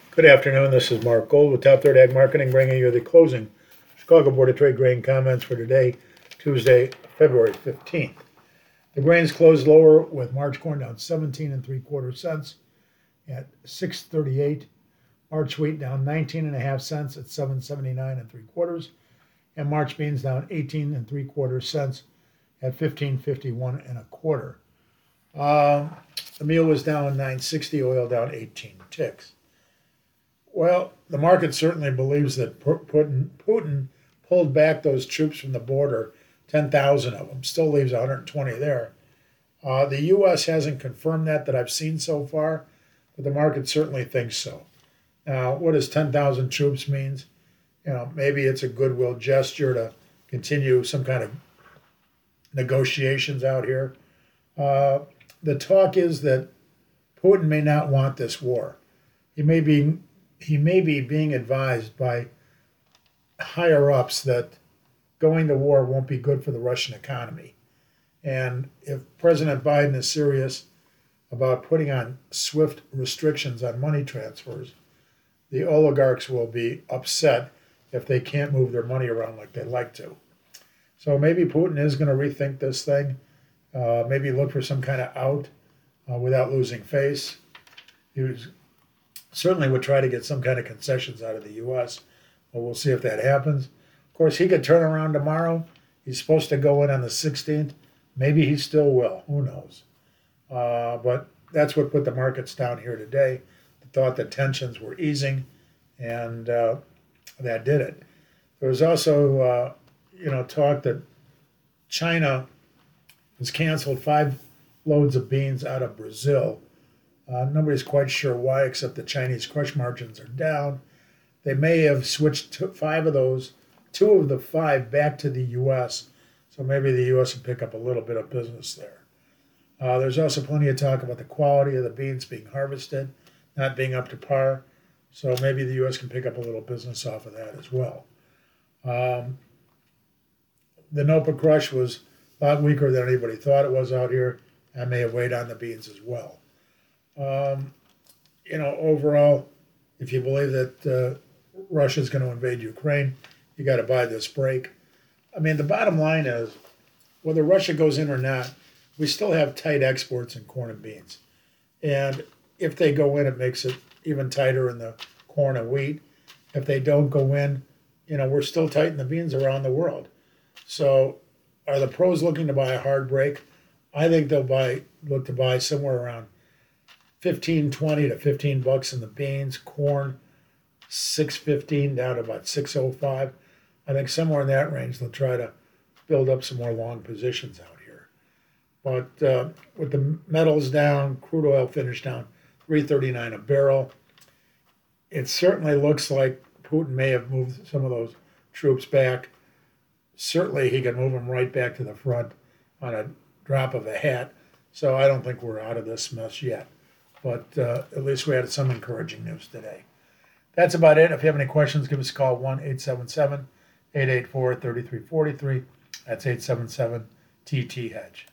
Good afternoon. This is Mark Gold with Top Third Ag Marketing, bringing you the closing Chicago Board of Trade grain comments for today, Tuesday, February 15th. The grains closed lower with March corn down 17 and 3/4 cents at 6.38. March wheat down 19 and a half cents at 7.79 and 3/4, and March beans down 18 and 3/4 cents at 15.51 and a quarter. The meal was down 9.60, oil down 18 ticks. Well, the market certainly believes that Putin pulled back those troops from the border, 10,000 of them, still leaves 120 there. The U.S. hasn't confirmed that I've seen so far, but the market certainly thinks so. Now, what does 10,000 troops means? Maybe it's a goodwill gesture to continue some kind of negotiations out here. The talk is that Putin may not want this war. He may be being advised by higher ups that going to war won't be good for the Russian economy. And if President Biden is serious about putting on swift restrictions on money transfers, the oligarchs will be upset if they can't move their money around like they'd like to. So maybe Putin is going to rethink this thing, maybe look for some kind of out without losing face. Certainly would try to get some kind of concessions out of the U.S., but we'll see if that happens. Of course, he could turn around tomorrow. He's supposed to go in on the 16th. Maybe he still will. Who knows? But that's what put the markets down here today. The thought that tensions were easing, and that did it. There was also, talk that China has canceled 5 loads of beans out of Brazil. Nobody's quite sure why, except the Chinese crush margins are down. They may have switched 5 of those, 2 of the 5 back to the U.S., so maybe the U.S. will pick up a little bit of business there. There's also plenty of talk about the quality of the beans being harvested, not being up to par, so maybe the U.S. can pick up a little business off of that as well. The NOPA crush was a lot weaker than anybody thought it was out here. That may have weighed on the beans as well. Overall, if you believe that Russia's going to invade Ukraine, you got to buy this break. I mean, the bottom line is, whether Russia goes in or not, we still have tight exports in corn and beans. And if they go in, it makes it even tighter in the corn and wheat. If they don't go in, we're still tight in the beans around the world. So are the pros looking to buy a hard break? I think they'll look to buy somewhere around 15.20 to $15 in the beans, corn $6.15 down to about $6.05. I think somewhere in that range they'll try to build up some more long positions out here. But with the metals down, crude oil finished down $3.39 a barrel. It certainly looks like Putin may have moved some of those troops back. Certainly he can move them right back to the front on a drop of a hat. So I don't think we're out of this mess yet. But at least we had some encouraging news today. That's about it. If you have any questions, give us a call, 1-877-884-3343. That's 877-TT-HEDGE.